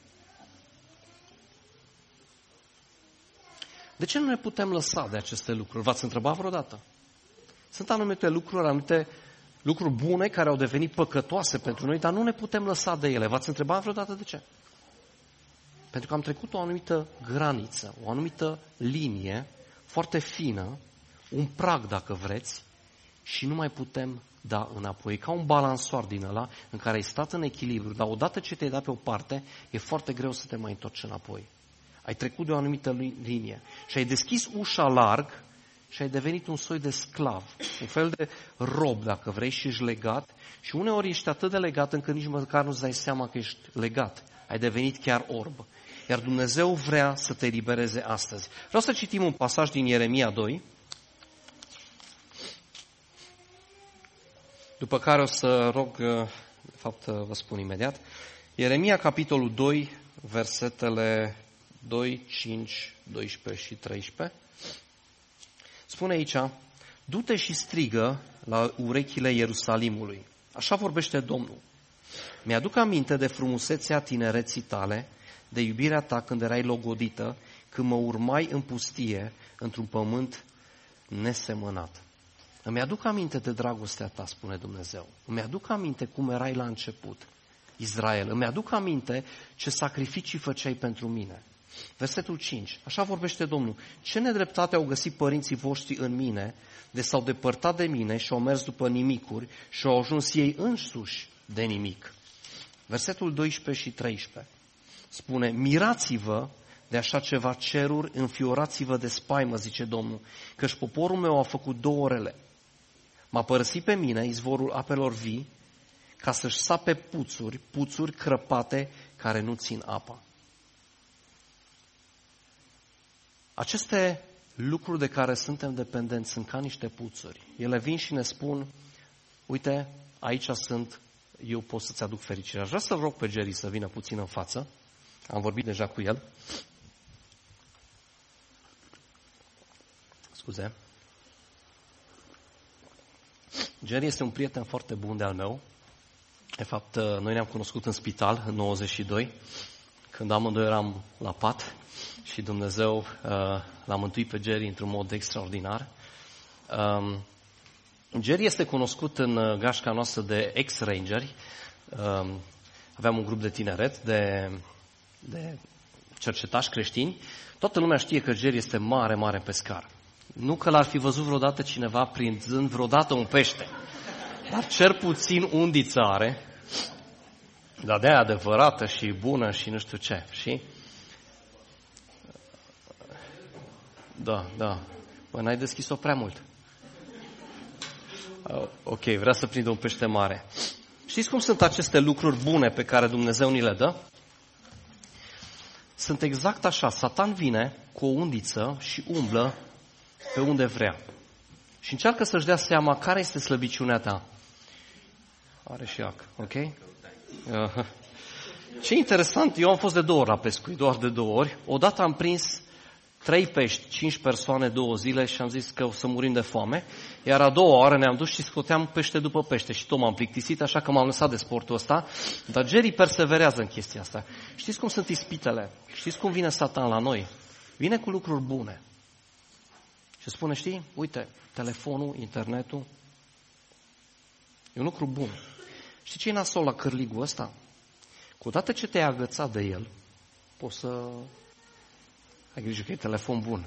De ce nu ne putem lăsa de aceste lucruri? V-ați întrebat vreodată? Sunt anumite lucruri, anumite lucruri bune care au devenit păcătoase pentru noi, dar nu ne putem lăsa de ele. V-ați întrebat vreodată de ce? Pentru că am trecut o anumită graniță, o anumită linie foarte fină, un prag, dacă vreți, și nu mai putem da înapoi. E ca un balansoar din ăla în care ai stat în echilibru, dar odată ce te-ai dat pe o parte, e foarte greu să te mai întorci înapoi. Ai trecut de o anumită linie și ai deschis ușa larg și ai devenit un soi de sclav, un fel de rob, dacă vrei, și ești legat. Și uneori ești atât de legat încât nici măcar nu-ți dai seama că ești legat. Ai devenit chiar orb. Iar Dumnezeu vrea să te elibereze astăzi. Vreau să citim un pasaj din Ieremia doi, după care o să rog, de fapt vă spun imediat, Ieremia capitolul doi, versetele doi, cinci, doisprezece și treisprezece. Spune aici, du-te și strigă la urechile Ierusalimului. Așa vorbește Domnul. Mi-aduc aminte de frumusețea tinereții tale, de iubirea ta când erai logodită, când mă urmai în pustie, într-un pământ nesemănat. Îmi aduc aminte de dragostea ta, spune Dumnezeu. Îmi aduc aminte cum erai la început, Israel. Îmi aduc aminte ce sacrificii făceai pentru mine. Versetul cinci. Așa vorbește Domnul. Ce nedreptate au găsit părinții voștri în mine, de s-au depărtat de mine și au mers după nimicuri și au ajuns ei însuși de nimic. Versetul doisprezece și treisprezece. Spune, mirați-vă de așa ceva ceruri, înfiorați-vă de spaimă, zice Domnul, căci poporul meu a făcut două rele. M-a părăsit pe mine, izvorul apelor vii, ca să-și sape puțuri, puțuri crăpate care nu țin apa. Aceste lucruri de care suntem dependenți sunt ca niște puțuri. Ele vin și ne spun, uite, aici sunt, eu pot să-ți aduc fericirea. Aș vrea să rog pe Jerry să vină puțin în față. Am vorbit deja cu el. Scuze. Jerry este un prieten foarte bun de al meu. De fapt, noi ne-am cunoscut în spital în nouăzeci și doi, când amândoi eram la pat și Dumnezeu uh, l-a mântuit pe Jerry într-un mod extraordinar. Um, Jerry este cunoscut în gașca noastră de ex-rangeri. Um, aveam un grup de tineret, de, de cercetași creștini. Toată lumea știe că Jerry este mare, mare pescar. Nu că l-ar fi văzut vreodată cineva prinzând vreodată un pește, dar cel puțin undiță are. Dar de-aia adevărată și bună și nu știu ce. Și? Da, da. Bă, n-ai deschis-o prea mult. Ok, vrea să prindă un pește mare. Știți cum sunt aceste lucruri bune pe care Dumnezeu ni le dă? Sunt exact așa. Satan vine cu o undiță și umblă pe unde vrea. Și încearcă să-și dea seama care este slăbiciunea ta. Are și ac, ok? Uh, ce interesant, eu am fost de două ori la pescuit, doar de două ori. Odată am prins trei pești, cinci persoane, două zile și am zis că o să murim de foame. Iar a doua oară ne-am dus și scoteam pește după pește și tot m-am plictisit, așa că m-am lăsat de sportul ăsta. Dar Jerry perseverează în chestia asta. Știți cum sunt ispitele? Știți cum vine Satan la noi? Vine cu lucruri bune. Și spune, știi, uite, telefonul, internetul, e un lucru bun. Știi ce e nasol la cârligul ăsta? Cu odată ce te-ai agățat de el, poți să... Ai grijă că e telefon bun.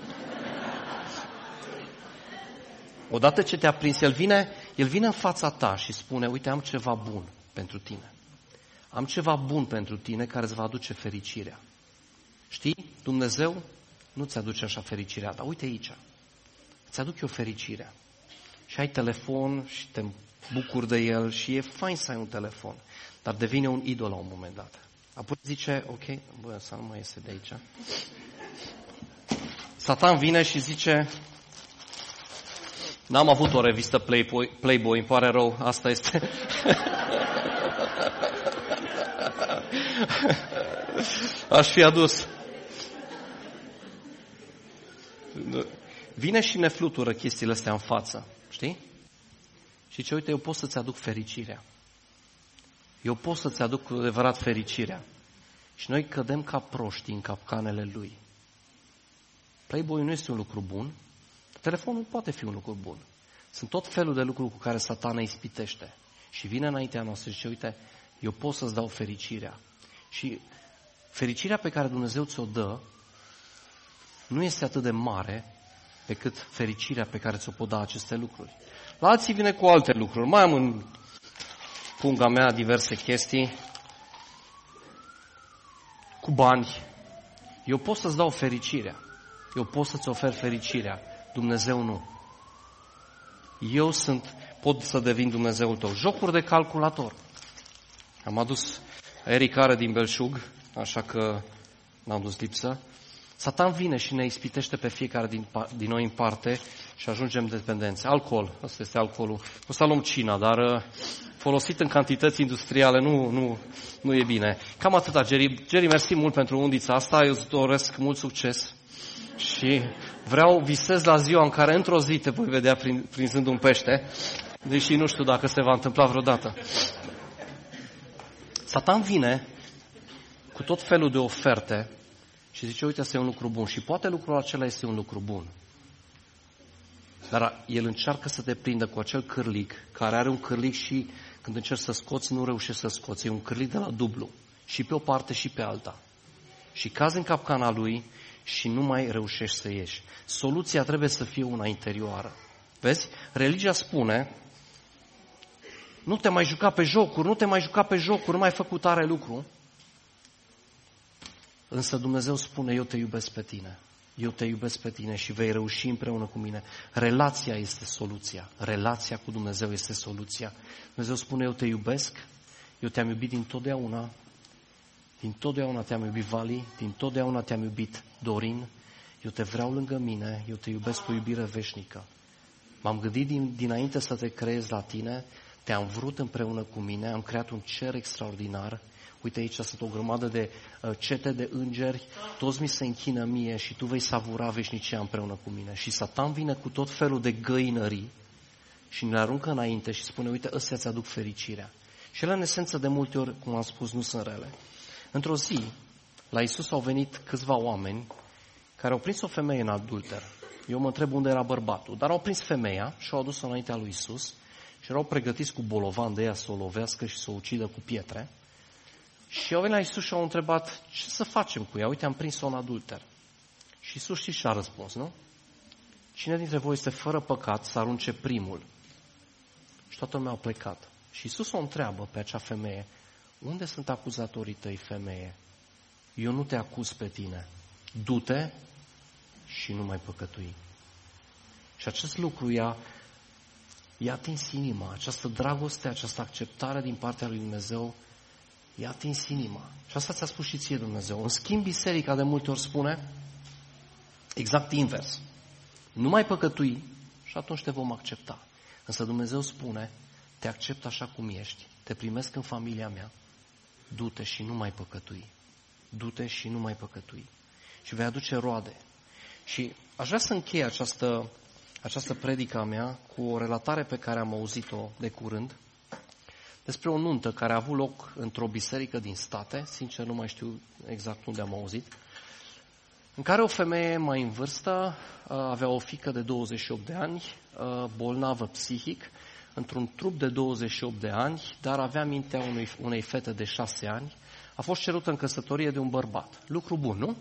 Odată ce te-a prins, el vine, el vine în fața ta și spune, uite, am ceva bun pentru tine. Am ceva bun pentru tine care îți va aduce fericirea. Știi? Dumnezeu nu ți aduce așa fericirea, dar uite aici. Îți aduc eu fericirea. Și ai telefon și te bucuri de el și e fain să ai un telefon. Dar devine un idol la un moment dat. Apoi zice, ok, bă, să nu mai iese de aici. Satan vine și zice, n-am avut o revistă Playboy, Playboy, îmi pare rău, asta este. Aș fi adus. Vine și ne flutură chestiile astea în față, știi? Și ce, uite, eu pot să-ți aduc fericirea. Eu pot să-ți aduc cu adevărat fericirea. Și noi cădem ca proști în capcanele lui. Playboy nu este un lucru bun. Telefonul poate fi un lucru bun. Sunt tot felul de lucruri cu care Satana ispitește. Și vine înaintea noastră și zice, uite, eu pot să-ți dau fericirea. Și fericirea pe care Dumnezeu ți-o dă nu este atât de mare pe cât fericirea pe care ți-o pot da aceste lucruri. La alții vine cu alte lucruri. Mai am în punga mea diverse chestii cu bani. Eu pot să-ți dau fericirea. Eu pot să-ți ofer fericirea. Dumnezeu nu. Eu sunt, pot să devin Dumnezeul tău. Jocuri de calculator. Am adus, Eric are din belșug, așa că n-am dus lipsă. Satan vine și ne ispitește pe fiecare din, din noi în parte și ajungem dependenți. Alcool, ăsta este alcoolul. O să luăm cina, dar folosit în cantități industriale nu, nu, nu e bine. Cam atâta, Jerry. Jerry, mersi mult pentru undița asta, eu îți doresc mult succes. Și vreau, visez la ziua în care într-o zi te voi vedea prin, prinzând un pește, deși nu știu dacă se va întâmpla vreodată. Satan vine cu tot felul de oferte și zice, uite, asta e un lucru bun. Și poate lucrul acela este un lucru bun. Dar el încearcă să te prindă cu acel cârlig, care are un cârlig și când încerci să scoți, nu reușești să scoți. E un cârlig de la dublu. Și pe o parte și pe alta. Și cazi în capcana lui și nu mai reușești să ieși. Soluția trebuie să fie una interioară. Vezi? Religia spune, nu te mai juca pe jocuri, nu te mai juca pe jocuri, nu mai făcut tare lucru. Însă Dumnezeu spune, eu te iubesc pe tine. Eu te iubesc pe tine și vei reuși împreună cu mine. Relația este soluția. Relația cu Dumnezeu este soluția. Dumnezeu spune, eu te iubesc, eu te-am iubit din totdeauna, din totdeauna te-am iubit, Vali, din totdeauna te-am iubit, Dorin, eu te vreau lângă mine, eu te iubesc cu iubire veșnică. M-am gândit din, dinainte să te creez la tine, te-am vrut împreună cu mine, am creat un cer extraordinar. Uite, aici sunt o grămadă de uh, cete de îngeri, toți mi se închină mie și tu vei savura veșnicia împreună cu mine. Și Satan vine cu tot felul de găinării și ne aruncă înainte și spune, uite, ăstea ți aduc fericirea. Și ele, în esență, de multe ori, cum am spus, nu sunt rele. Într-o zi, la Iisus au venit câțiva oameni care au prins o femeie în adulter. Eu mă întreb unde era bărbatul, dar au prins femeia și au adus-o înaintea lui Iisus și erau pregătiți cu bolovan de ea să o lovească și să o ucidă cu pietre. Și au venit la Iisus și au întrebat, ce să facem cu ea? Uite, am prins-o în adulter. Și Iisus știți ce a răspuns, nu? Cine dintre voi este fără păcat să arunce primul? Și toată lumea a plecat. Și Iisus o întreabă pe acea femeie, unde sunt acuzatorii tăi, femeie? Eu nu te acuz pe tine. Du-te și nu mai păcătui. Și acest lucru i-a, i-a atins inima. Această dragoste, această acceptare din partea lui Dumnezeu i-a atins inima. Și asta ți-a spus și ție Dumnezeu. În schimb, biserica de multe ori spune exact invers. Nu mai păcătui și atunci te vom accepta. Însă Dumnezeu spune, te accept așa cum ești, te primesc în familia mea, du-te și nu mai păcătui. Du-te și nu mai păcătui. Și vei aduce roade. Și aș vrea să închei această, această predică a mea cu o relatare pe care am auzit-o de curând despre o nuntă care a avut loc într-o biserică din state, sincer nu mai știu exact unde am auzit, în care o femeie mai în vârstă avea o fiică de douăzeci și opt de ani, bolnavă psihic, într-un trup de douăzeci și opt de ani, dar avea mintea unui, unei fete de șase ani, a fost cerută în căsătorie de un bărbat. Lucru bun, nu?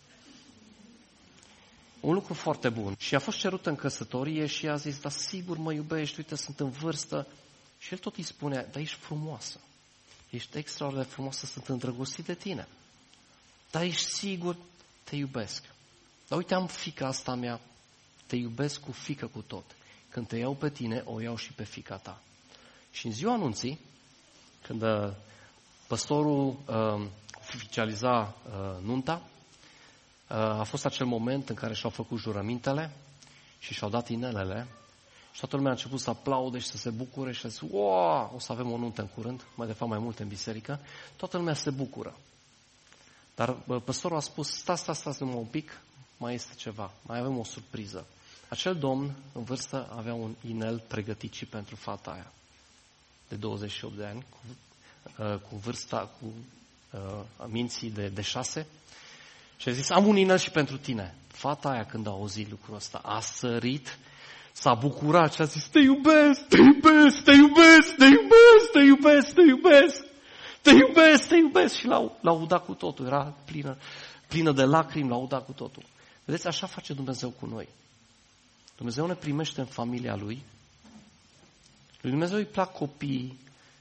Un lucru foarte bun. Și a fost cerută în căsătorie și a zis, dar sigur mă iubești, uite, sunt în vârstă. Și el tot îi spune, dar ești frumoasă. Ești extraordinar de frumoasă, sunt îndrăgostit de tine. Dar ești sigur, te iubesc. Dar uite, am fiica asta mea, te iubesc cu fiică cu tot. Când te iau pe tine, o iau și pe fiica ta. Și în ziua anunții, când uh, păstorul uh, oficializa uh, nunta, uh, a fost acel moment în care și-au făcut jurămintele și și-au dat inelele și toată lumea a început să aplaude și să se bucure și să zic, wow, o să avem o nuntă în curând, mai de fapt mai multe în biserică, toată lumea se bucură. Dar uh, păstorul a spus, stați, stați, stați numai un pic, mai este ceva, mai avem o surpriză. Acel domn, în vârstă, avea un inel pregătit și pentru fata aia, de douăzeci și opt de ani, cu, uh, cu vârsta, cu uh, minții de, de șase, și a zis, am un inel și pentru tine. Fata aia, când a auzit lucrul ăsta, a sărit, s-a bucurat și a zis, te iubesc, te iubesc, te iubesc, te iubesc, te iubesc, te iubesc, te iubesc, te iubesc. Și l-au, l-au udat cu totul, era plină, plină de lacrimi, l-au udat cu totul. Vedeți, așa face Dumnezeu cu noi. Dumnezeu ne primește în familia Lui. Lui Dumnezeu îi plac copiii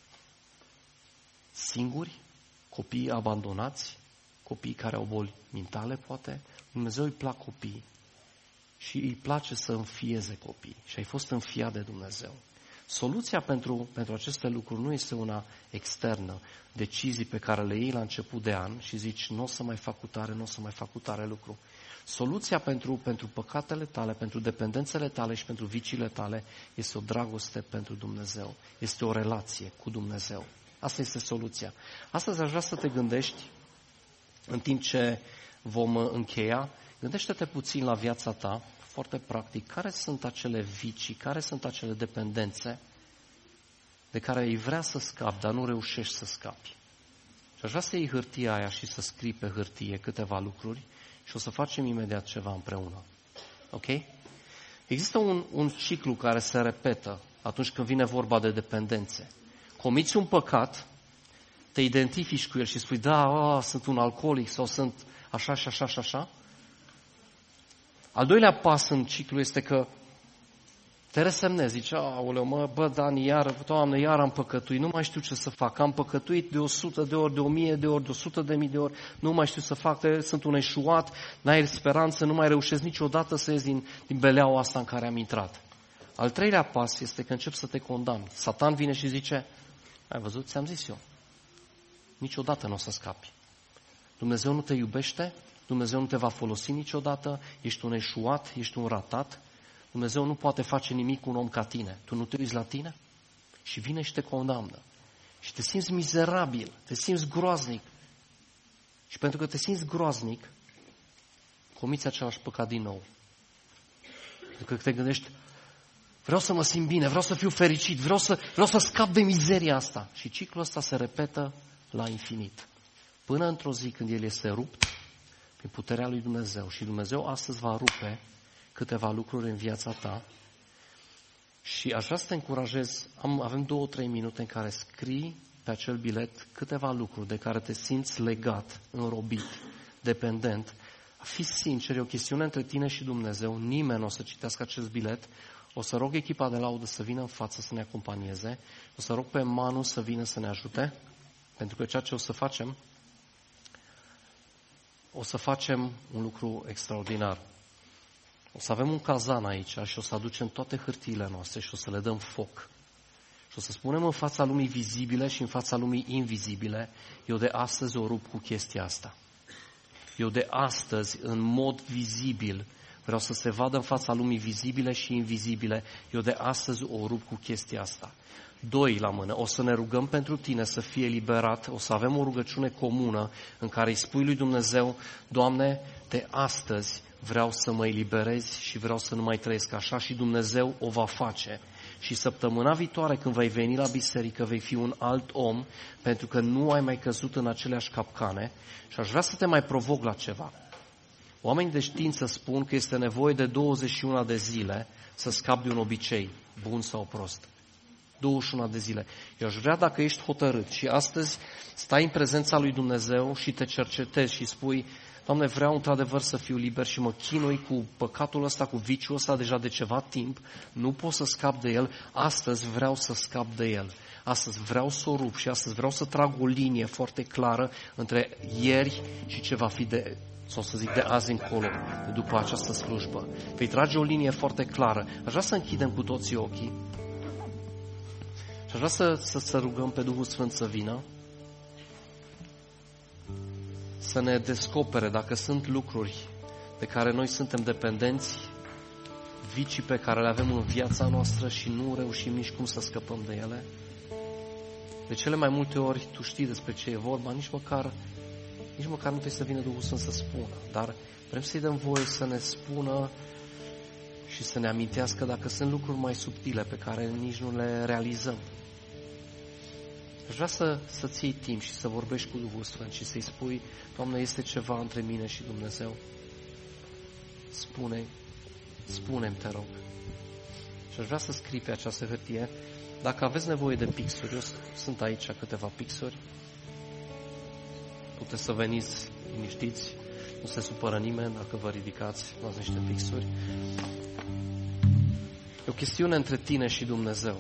singuri, copiii abandonați, copiii care au boli mentale, poate. Lui Dumnezeu îi plac copiii și îi place să înfieze copii. Și ai fost înfiat de Dumnezeu. Soluția pentru, pentru aceste lucruri nu este una externă, decizii pe care le iei la început de an și zici, nu o să mai fac cu tare, nu o să mai fac cu tare lucru. Soluția pentru, pentru păcatele tale, pentru dependențele tale și pentru viciile tale este o dragoste pentru Dumnezeu. Este o relație cu Dumnezeu. Asta este soluția. Astăzi aș vrea să te gândești, în timp ce vom încheia, gândește-te puțin la viața ta, foarte practic, care sunt acele vicii, care sunt acele dependențe de care îi vrea să scapi, dar nu reușești să scapi. Și aș vrea să iei hârtia aia și să scrii pe hârtie câteva lucruri și o să facem imediat ceva împreună. Ok? Există un, un ciclu care se repetă atunci când vine vorba de dependențe. Comiți un păcat, te identifici cu el și spui, da, a, sunt un alcoolic sau sunt așa și așa și așa. Al doilea pas în ciclu este că te resemnezi, zici, aoleu, mă, bă, Dani, iar, Doamne, iar am păcătuit, nu mai știu ce să fac, am păcătuit de o sută de ori, de o mie de ori, de o sută de mii de ori, nu mai știu să fac, sunt un eșuat, n-ai speranță, nu mai reușesc niciodată să ies din, din beleaua asta în care am intrat. Al treilea pas este că începi să te condamni. Satan vine și zice, ai văzut, ți-am zis eu, niciodată nu o să scapi. Dumnezeu nu te iubește, Dumnezeu nu te va folosi niciodată, ești un eșuat, ești un ratat, Dumnezeu nu poate face nimic cu un om ca tine. Tu nu te uiți la tine? Și vine și te condamnă. Și te simți mizerabil, te simți groaznic. Și pentru că te simți groaznic, comiți același păcat din nou. Pentru că te gândești, vreau să mă simt bine, vreau să fiu fericit, vreau să, vreau să scap de mizeria asta. Și ciclul ăsta se repetă la infinit. Până într-o zi când el este rupt prin puterea lui Dumnezeu. Și Dumnezeu astăzi va rupe câteva lucruri în viața ta. Și aș vrea să te încurajez, am, avem două, trei minute în care scrii pe acel bilet câteva lucruri de care te simți legat, înrobit, dependent. Fii sincer, e o chestiune între tine și Dumnezeu, nimeni nu o să citească acest bilet. O să rog echipa de laudă să vină în față să ne acompanieze. O să rog pe Manu să vină să ne ajute. Pentru că ceea ce o să facem, o să facem un lucru extraordinar. O să avem un cazan aici și o să aducem toate hârtiile noastre și o să le dăm foc. Și o să spunem în fața lumii vizibile și în fața lumii invizibile, eu de astăzi o rup cu chestia asta. Eu de astăzi, în mod vizibil, vreau să se vadă în fața lumii vizibile și invizibile, eu de astăzi o rup cu chestia asta. Doi la mână, o să ne rugăm pentru tine să fie eliberat, o să avem o rugăciune comună în care îi spui lui Dumnezeu, Doamne, de astăzi vreau să mă eliberezi și vreau să nu mai trăiesc așa și Dumnezeu o va face. Și săptămâna viitoare când vei veni la biserică vei fi un alt om pentru că nu ai mai căzut în aceleași capcane și aș vrea să te mai provoc la ceva. Oamenii de știință spun că este nevoie de douăzeci și unu de zile să scapi de un obicei, bun sau prost. douăzeci și unu de zile. Eu aș vrea, dacă ești hotărât și astăzi stai în prezența lui Dumnezeu și te cercetezi și spui, Doamne, vreau într-adevăr să fiu liber și mă chinui cu păcatul ăsta, cu viciul ăsta deja de ceva timp, nu pot să scap de el, astăzi vreau să scap de el. Astăzi vreau să o rup și astăzi vreau să trag o linie foarte clară între ieri și ce va fi de, sau să zic de azi încolo, de după această slujbă. Vei trage o linie foarte clară. Aș vrea să închidem cu toții ochii și aș vrea să, să, să rugăm pe Duhul Sfânt să vină, să ne descopere dacă sunt lucruri de care noi suntem dependenți, vicii pe care le avem în viața noastră și nu reușim nici cum să scăpăm de ele. De cele mai multe ori tu știi despre ce e vorba, nici măcar, nici măcar nu trebuie să vină Duhul Sfânt să spună, dar vrem să-i dăm voie să ne spună și să ne amintească dacă sunt lucruri mai subtile pe care nici nu le realizăm. Aș vrea să, să-ți iei timp și să vorbești cu Duhul Sfânt și să-i spui, Doamne, este ceva între mine și Dumnezeu. Spune, spune-mi, te rog. Și aș vrea să scrii pe această hârtie. Dacă aveți nevoie de pixuri, eu sunt aici câteva pixuri. Puteți să veniți liniștiți, nu se supără nimeni dacă vă ridicați, luați niște pixuri. E o chestiune între tine și Dumnezeu.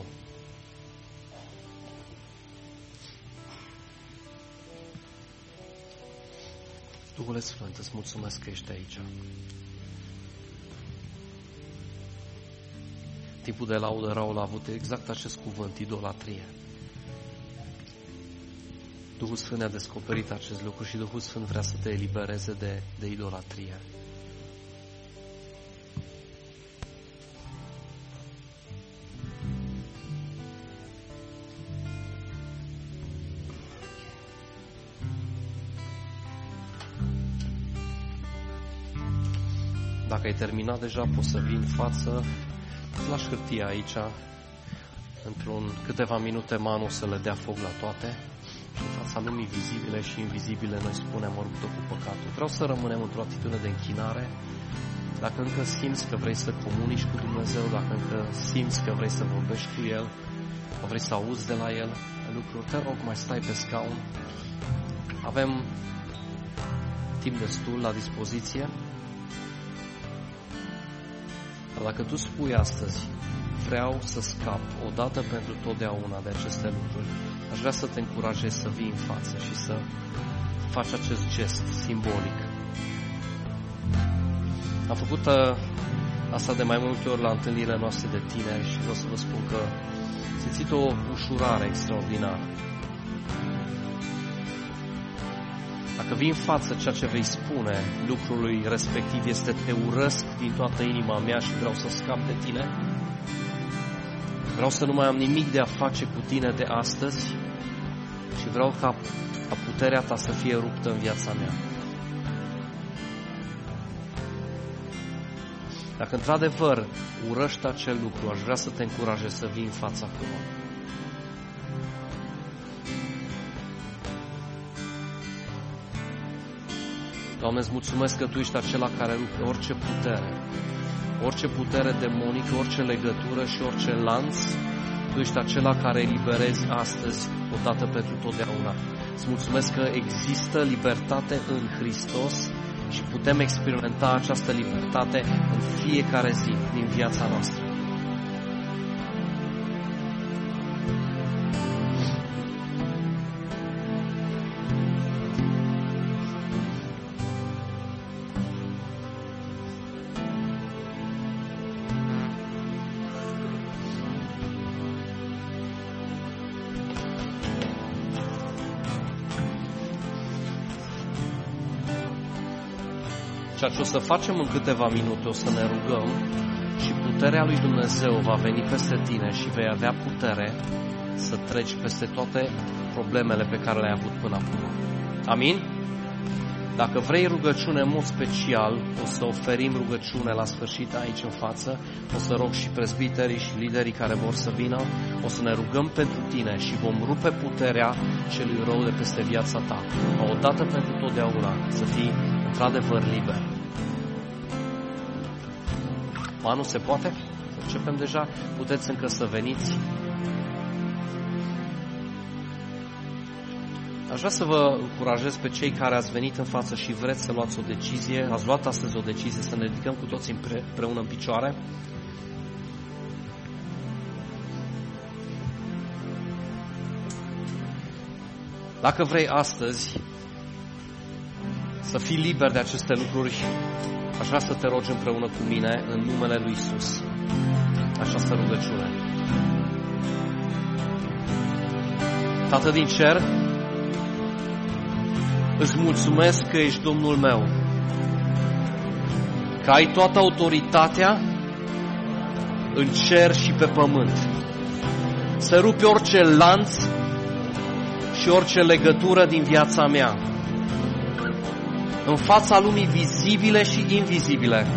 Duhule Sfânt, îți mulțumesc că ești aici. Timpul de laudă Raul a avut exact acest cuvânt, idolatrie. Duhul Sfânt a descoperit acest lucru și Duhul Sfânt vrea să te elibereze de, de idolatrie. Dacă ai terminat deja, poți să vii în față, îți lași hârtia aici, într-un câteva minute Manu o să le dea foc la toate și în fața lumii vizibile și invizibile noi spunem oricât cu păcatul. Vreau să rămânem într-o atitudine de închinare. Dacă încă simți că vrei să comunici cu Dumnezeu, dacă încă simți că vrei să vorbești cu El, că vrei să auzi de la El lucruri, te rog, mai stai pe scaun. Avem timp destul la dispoziție. Dacă tu spui astăzi, vreau să scap odată pentru totdeauna de aceste lucruri, aș vrea să te încurajez să vii în față și să faci acest gest simbolic. Am făcut asta de mai multe ori la întâlnirile noastre de tineri și vreau să vă spun că am simțit o ușurare extraordinară. Dacă vii în față, ceea ce vei spune lucrului respectiv este te urăsc din toată inima mea și vreau să scap de tine. Vreau să nu mai am nimic de a face cu tine de astăzi și vreau ca, ca puterea ta să fie ruptă în viața mea. Dacă într-adevăr urăști acel lucru, aș vrea să te încurajez să vii în fața acum. Doamne, îți mulțumesc că Tu ești acela care rupe orice putere, orice putere demonică, orice legătură și orice lanț. Tu ești acela care eliberezi astăzi, odată pentru totdeauna. Îți mulțumesc că există libertate în Hristos și putem experimenta această libertate în fiecare zi din viața noastră. ceea ce o să facem în câteva minute, o să ne rugăm și puterea lui Dumnezeu va veni peste tine și vei avea putere să treci peste toate problemele pe care le-ai avut până acum. Amin? Dacă vrei rugăciune în mod special, o să oferim rugăciune la sfârșit aici în față, o să rog și prezbiterii și liderii care vor să vină, o să ne rugăm pentru tine și vom rupe puterea celui rău de peste viața ta. Odată pentru totdeauna să fii într-adevăr liber. Ba, nu se poate? Să începem deja? Puteți încă să veniți. Aș vrea să vă încurajez pe cei care ați venit în față și vreți să luați o decizie, ați luat astăzi o decizie, să ne ridicăm cu toții împreună în picioare. Dacă vrei astăzi să fii liber de aceste lucruri, aș vrea să te rogi împreună cu mine în numele lui Iisus această rugăciune. Tată din cer, îți mulțumesc că ești Domnul meu, că ai toată autoritatea în cer și pe pământ. Să rupi orice lanț și orice legătură din viața mea, în fața lumii vizibile și invizibile.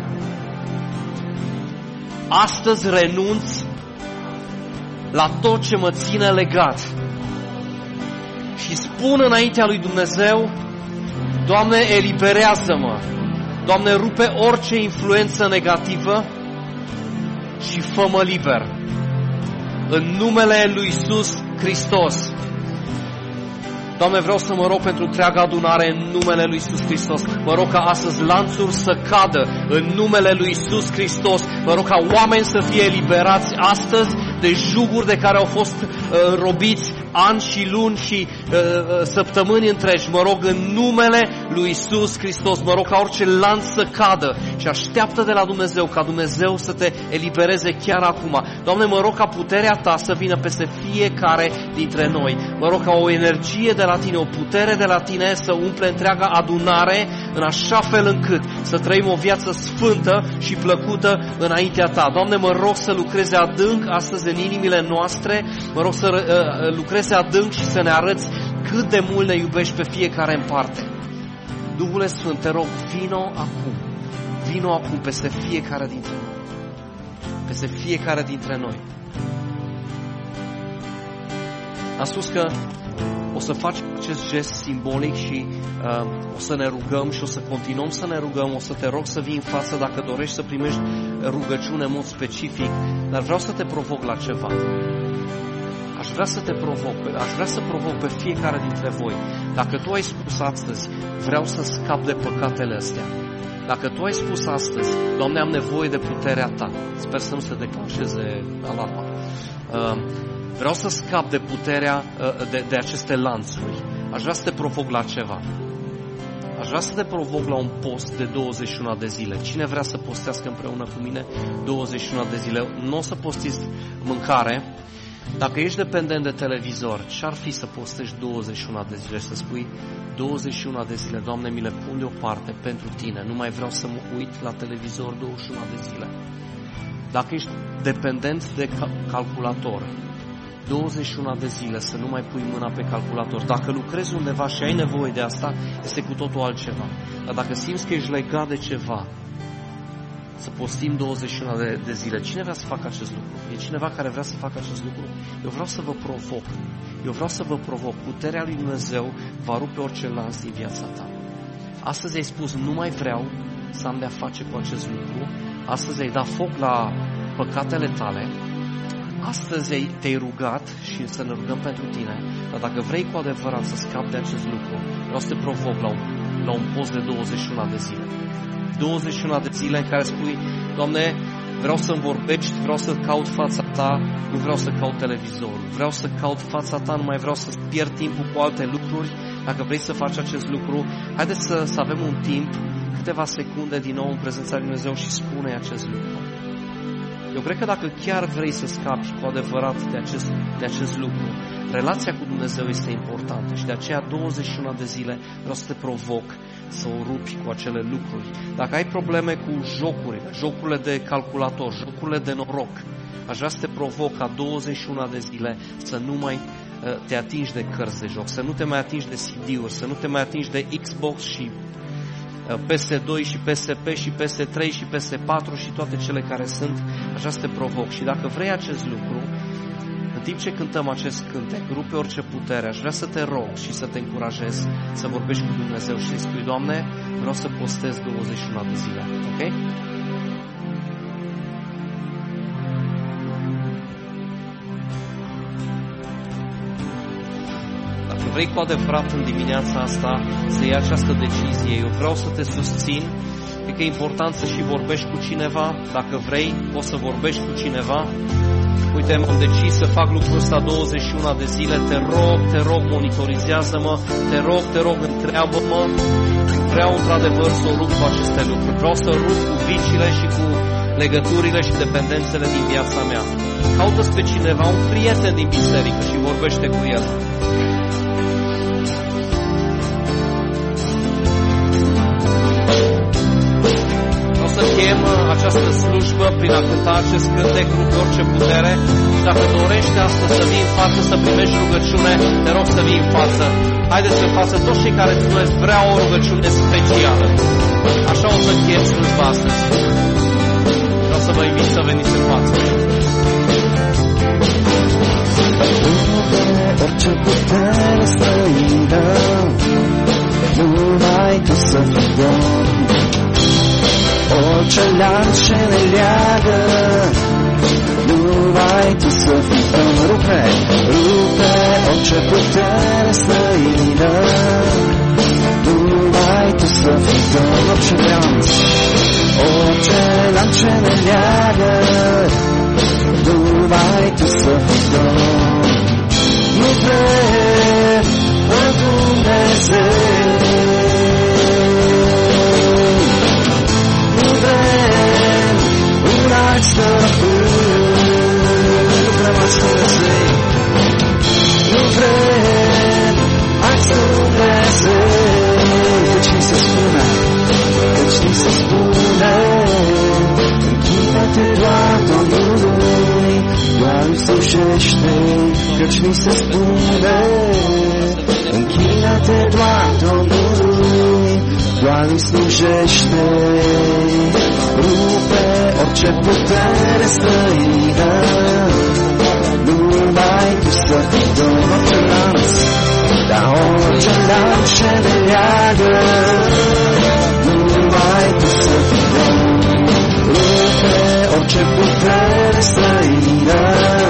Astăzi renunț la tot ce mă ține legat și spun înaintea lui Dumnezeu: Doamne, eliberează-mă. Doamne, rupe orice influență negativă și fă-mă liber. În numele lui Iisus Hristos. Doamne, vreau să mă rog pentru întreaga adunare în numele lui Iisus Hristos. Mă rog ca astăzi lanțuri să cadă în numele lui Iisus Hristos. Mă rog ca oameni să fie eliberați astăzi de juguri de care au fost uh, robiți ani și luni și uh, săptămâni întregi. Mă rog în numele lui Iisus Hristos. Mă rog ca orice lanț să cadă și așteaptă de la Dumnezeu ca Dumnezeu să te elibereze chiar acum. Doamne, mă rog ca puterea Ta să vină peste fiecare dintre noi. Mă rog ca o energie de la Tine, o putere de la Tine să umple întreaga adunare în așa fel încât să trăim o viață sfântă și plăcută înaintea Ta. Doamne, mă rog să lucreze adânc astăzi în inimile noastre. Mă rog să uh, lucreze adânc și să ne arăți cât de mult ne iubești pe fiecare în parte. Duhule Sfânt, te rog, vino acum. Vino acum peste fiecare dintre noi. Peste fiecare dintre noi. Am spus că o să facem acest gest simbolic și uh, o să ne rugăm și o să continuăm să ne rugăm. O să te rog să vii în față dacă dorești să primești rugăciune în mod specific, dar vreau să te provoc la ceva. Aș vrea să te provoc, aș vrea să provoc pe fiecare dintre voi. Dacă tu ai spus astăzi, vreau să scap de păcatele astea. Dacă tu ai spus astăzi, Doamne, am nevoie de puterea Ta. Sper să nu se declanșeze alarma. Uh, Vreau să scap de puterea, de, de aceste lanțuri. Aș vrea să te provoc la ceva. Aș vrea să te provoc la un post de douăzeci și unu de zile. Cine vrea să postească împreună cu mine douăzeci și unu de zile? Nu o să postiți mâncare. Dacă ești dependent de televizor, ce-ar fi să postești douăzeci și unu de zile? Să spui douăzeci și unu de zile, Doamne, mi le pun deoparte pentru Tine. Nu mai vreau să mă uit la televizor douăzeci și unu de zile. Dacă ești dependent de calculator, douăzeci și unu de zile să nu mai pui mâna pe calculator. Dacă lucrezi undeva și ai nevoie de asta, este cu totul altceva. Dar dacă simți că ești legat de ceva, să postim douăzeci și unu de, de zile. Cine vrea să facă acest lucru? E cineva care vrea să facă acest lucru? Eu vreau să vă provoc. Eu vreau să vă provoc. Puterea lui Dumnezeu va rupe orice lanț din viața ta. Astăzi ai spus, nu mai vreau să am de-a face cu acest lucru. Astăzi ai dat foc la păcatele tale. Astăzi te-ai rugat și să ne rugăm pentru tine. Dar dacă vrei cu adevărat să scapi de acest lucru, vreau să te provoc la un, la un post de douăzeci și unu de zile. douăzeci și unu de zile în care spui, Doamne, vreau să-mi vorbești, vreau să caut fața Ta, nu vreau să caut televizorul. Vreau să caut fața Ta, nu mai vreau să pierd timpul cu alte lucruri. Dacă vrei să faci acest lucru, haideți să, să avem un timp, câteva secunde din nou în prezența lui Dumnezeu și spune acest lucru. Eu cred că dacă chiar vrei să scapi cu adevărat de acest, de acest lucru, relația cu Dumnezeu este importantă și de aceea douăzeci și unu de zile vreau să te provoc să o rupi cu acele lucruri. Dacă ai probleme cu jocurile, jocurile de calculator, jocurile de noroc, aș vrea să te provoc ca douăzeci și unu de zile să nu mai te atingi de cărți de joc, să nu te mai atingi de C D-uri, să nu te mai atingi de Xbox și P S doi și P S P și P S trei și P S patru și toate cele care sunt. Aș vrea să te provoc și dacă vrei acest lucru, în timp ce cântăm acest cântec, rupe orice putere, aș vrea să te rog și să te încurajez să vorbești cu Dumnezeu și să-i spui: Doamne, vreau să postez douăzeci și unu de zile, ok? Dacă vrei cu adevărat în dimineața asta să iei această decizie, eu vreau să te susțin. Cred că e important să și vorbești cu cineva. Dacă vrei, poți să vorbești cu cineva. Uite, am decis să fac lucrul ăsta douăzeci și unu de zile. Te rog, te rog, monitorizează-mă. Te rog, te rog, întreabă-mă. Vreau într-adevăr să rup cu aceste lucruri. Vreau să rup cu viciile și cu legăturile și dependențele din viața mea. Caută-ți pe cineva, un prieten din biserică și vorbește cu el. Chem această slujbă prin a cânta acest cântec, rupe orice putere. Și dacă dorești astăzi să vii în față, să primești rugăciune, te rog să vii în față. Haideți în față toți cei care spuneți: vreau o rugăciune specială. Așa o să închem slujba astăzi. Vreau să vă invit să veniți în față. Rupe orice putere străină, numai Tu să fii Domn. Orice lanț ce ne leagă, numai Tu să fii Domn. Rupe, rupe orice putere străină, numai Tu să fii Domn. Orice lanț, orice lanț ce ne leagă, numai Tu să fii Domn. Nu vrem în Dumnezeu, nu vrem alți Dumnezei, nu vrem alți Dumnezei. Căci ni se spune, căci ni se spune, închină-te doar Domnului, doar Lui slujește. Căci ni se spune, închină-te doar Domnului, doar Lui slujește. Rupe orice putere străină, numai Tu să fii Domn. Orice lanț, dar orice lanț ce ne leagă, numai Tu să fii Domn. Rupe orice putere străină,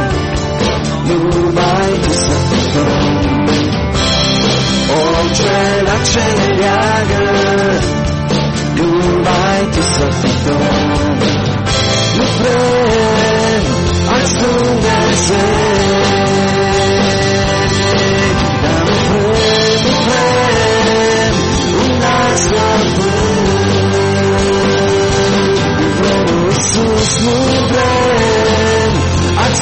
numai Tu să fii Domn. Orice lanț ce ne leagă, numai Tu să fii Domn. Nu vrem alți Dumnezei, dar nu vrem, nu vrem un alt stăpân. Nu vrem un Iisus, nu vrem alți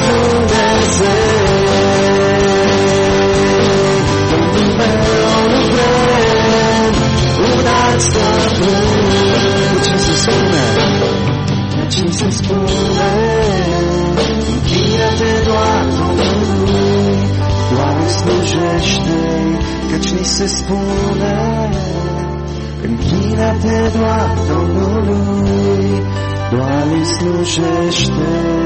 Dumnezei. Domnul meu, nu vrem un alt stăpân. Ce se spune? Ce se spune? Închină-te doar Domnului, doar Îi slujește. Căci ni se spune, închină-te doar Domnului, doar Îi slujește.